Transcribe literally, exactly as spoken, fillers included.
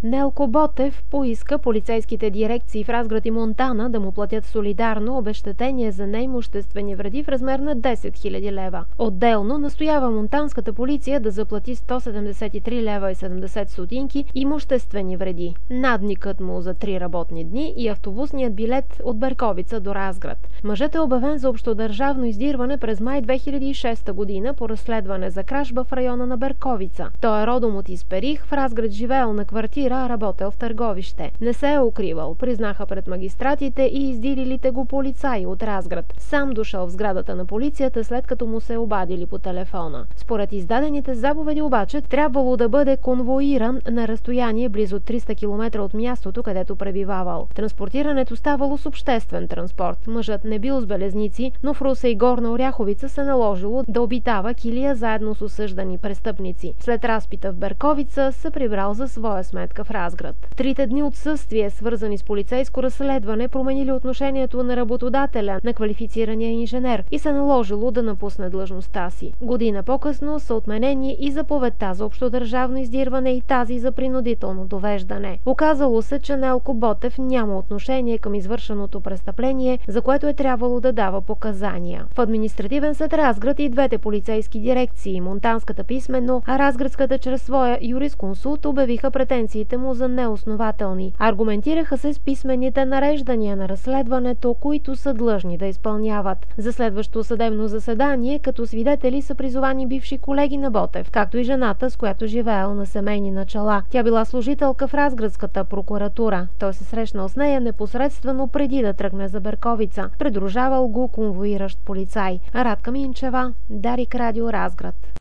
Нелко Ботев поиска полицейските дирекции в Разград и Монтана да му платят солидарно обезщетение за неимуществени вреди в размер на десет хиляди лева. Отделно настоява монтанската полиция да заплати сто седемдесет и три лева и седемдесет стотинки имуществени вреди, надникът му за три работни дни и автобусният билет от Берковица до Разград. Мъжът е обявен за общодържавно издирване през май две хиляди и шеста година по разследване за кражба в района на Берковица. Той е родом от Исперих, в Разград живеел на квартира, а работел в Търговище. Не се е укривал, признаха пред магистратите и издирилите го полицаи от Разград. Сам дошъл в сградата на полицията, след като му се обадили по телефона. Според издадените заповеди обаче трябвало да бъде конвоиран на разстояние близо триста километра от мястото, където пребивавал. Транспортирането ставало с обществен транспорт. Мъжът не бил с белезници, но в Русе и Горна Оряховица се наложило да обитава килия заедно с осъждани престъпници. След разпита в Берковица се прибрал за своя сметка в Разград. Трите дни отсъствие, свързани с полицейско разследване, променили отношението на работодателя, на квалифицирания инженер, и се наложило да напусне длъжността си. Година по-късно са отменени и заповедта за общодържавно издирване и тази за принудително довеждане. Оказало се, че Нелко Ботев няма отношение към извършеното престъпление, за което е трябвало да дава показания. В административен съд Разград и двете полицейски дирекции, монтанската писмено, а разградската чрез своя юрисконсулт, обявиха претенциите му за неоснователни. Аргументираха се с писмените нареждания на разследването, които са длъжни да изпълняват. За следващо съдебно заседание като свидетели са призовани бивши колеги на Ботев, както и жената, с която живеел на семейни начала. Тя била служителка в Разградската прокуратура. Той се срещнал с нея непосредствено преди да тръгне за Берковица. Придружавал го конвоиращ полицай. Радка Минчева, Дарик Радио, Разград.